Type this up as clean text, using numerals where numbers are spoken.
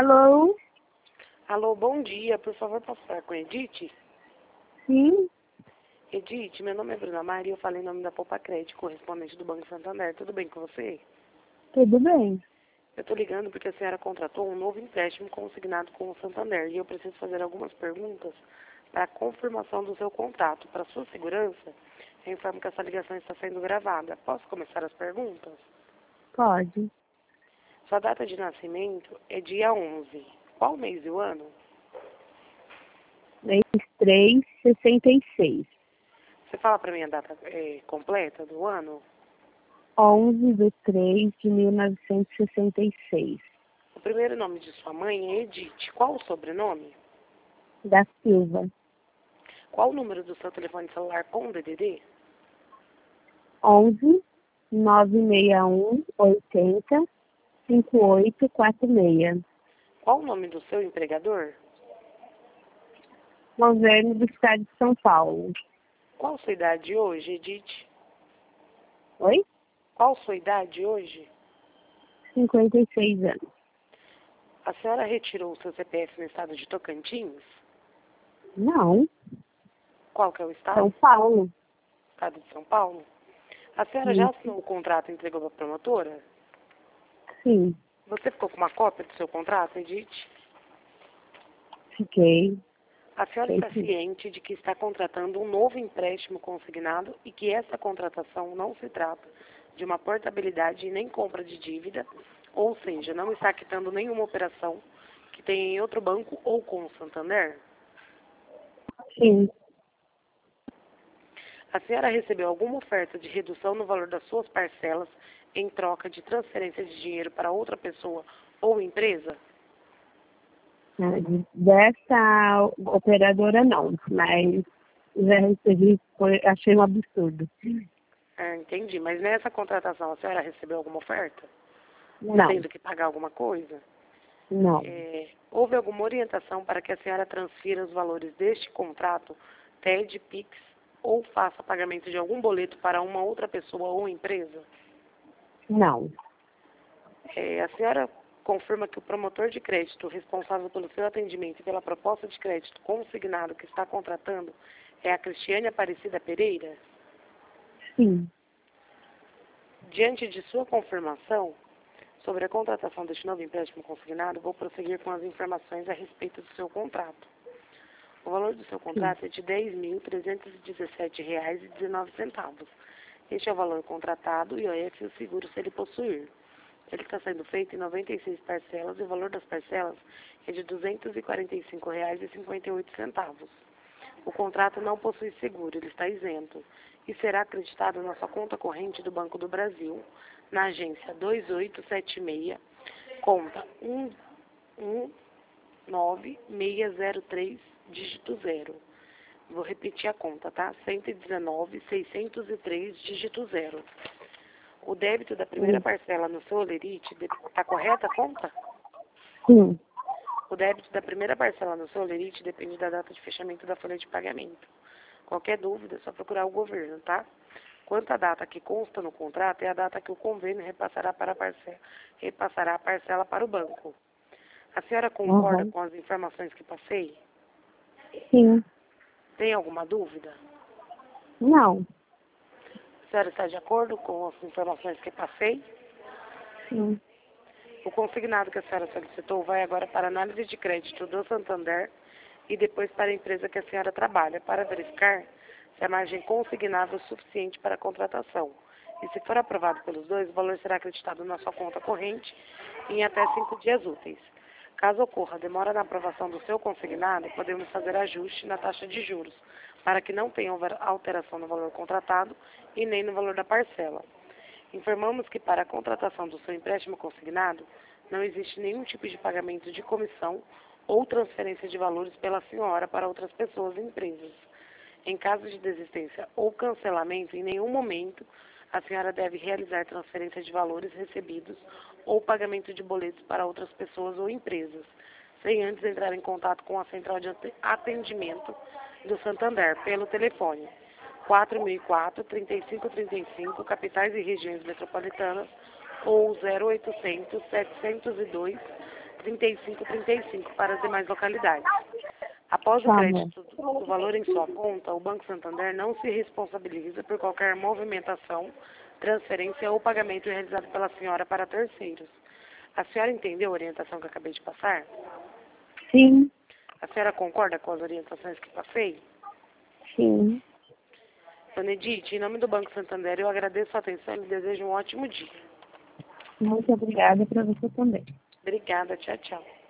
Alô? Alô, bom dia. Por favor, posso falar com a Edith? Sim, Edith, meu nome é Bruna Maria e eu falei em nome da Poupa Crédito, correspondente do Banco Santander. Tudo bem com você? tudo bem. Eu estou ligando porque a senhora contratou um novo empréstimo consignado com o Santander e eu preciso fazer algumas perguntas para a confirmação do seu contrato. Para sua segurança, eu informo que essa ligação está sendo gravada. Posso começar as perguntas? Pode. Sua data de nascimento é dia 11. Qual mês e o ano? Mês 3, 66. Você fala para mim a data completa do ano? 11 de 3 de 1966. O primeiro nome de sua mãe é Edith. Qual o sobrenome? Da Silva. Qual o número do seu telefone celular com DDD? 11 961 80 5846. Qual o nome do seu empregador? Governo do Estado de São Paulo. Qual sua idade hoje, Edith? Oi? Qual sua idade hoje? 56 anos. A senhora retirou o seu CPF no estado de Tocantins? Não, Qual que é o estado? São Paulo. Estado de São Paulo. A senhora já assinou o contrato e entregou para a promotora? Sim, Você ficou com uma cópia do seu contrato, Edith? fiquei. A senhora está Sim. ciente de que está contratando um novo empréstimo consignado e que essa contratação não se trata de uma portabilidade e nem compra de dívida, ou seja, não está quitando nenhuma operação que tenha em outro banco ou com o Santander? Sim, A senhora recebeu alguma oferta de redução no valor das suas parcelas em troca de transferência de dinheiro para outra pessoa ou empresa? dessa operadora não, mas já recebi, achei um absurdo. Entendi. Mas nessa contratação a senhora recebeu alguma oferta? Não, Tendo que pagar alguma coisa? não, Houve alguma orientação para que a senhora transfira os valores deste contrato, TED, PIX, ou faça pagamento de algum boleto para uma outra pessoa ou empresa? não, A senhora confirma que o promotor de crédito responsável pelo seu atendimento e pela proposta de crédito consignado que está contratando é a Cristiane Aparecida Pereira? sim, Diante de sua confirmação sobre a contratação deste novo empréstimo consignado, vou prosseguir com as informações a respeito do seu contrato. O valor do seu contrato é de R$ 10.317,19. Este é o valor contratado e o IOF e o seguro se ele possuir. Ele está sendo feito em 96 parcelas e o valor das parcelas é de R$ 245,58. O contrato não possui seguro, ele está isento e será acreditado na sua conta corrente do Banco do Brasil, na agência 2876, conta 119603, dígito 0. Vou repetir a conta, tá? 119.603, dígito 0. O débito da primeira parcela no seu Olerite, está correta a conta? sim, O débito da primeira parcela no seu Olerite depende da data de fechamento da folha de pagamento. Qualquer dúvida é só procurar o governo, tá? Quanto à data que consta no contrato, é a data que o convênio repassará a parcela para o banco. A senhora concorda com as informações que passei? sim, Tem alguma dúvida? não, A senhora está de acordo com as informações que passei? sim, O consignado que a senhora solicitou vai agora para análise de crédito do Santander e depois para a empresa que a senhora trabalha, para verificar se a margem consignável é suficiente para a contratação. E se for aprovado pelos dois, o valor será acreditado na sua conta corrente em até 5 dias úteis. Caso ocorra demora na aprovação do seu consignado, podemos fazer ajuste na taxa de juros, para que não tenha alteração no valor contratado e nem no valor da parcela. Informamos que para a contratação do seu empréstimo consignado, não existe nenhum tipo de pagamento de comissão ou transferência de valores pela senhora para outras pessoas e empresas. Em caso de desistência ou cancelamento, em nenhum momento a senhora deve realizar transferência de valores recebidos ou pagamento de boletos para outras pessoas ou empresas, sem antes entrar em contato com a central de atendimento do Santander pelo telefone 4004-3535, capitais e regiões metropolitanas, ou 0800-702 3535 para as demais localidades. Após o Tá, crédito do valor em sua conta, o Banco Santander não se responsabiliza por qualquer movimentação, transferência ou pagamento realizado pela senhora para terceiros. A senhora entendeu a orientação que eu acabei de passar? Sim, A senhora concorda com as orientações que passei? sim. Dona Edith, em nome do Banco Santander, eu agradeço a atenção e lhe desejo um ótimo dia. Muito obrigada para você também. Obrigada, tchau, tchau.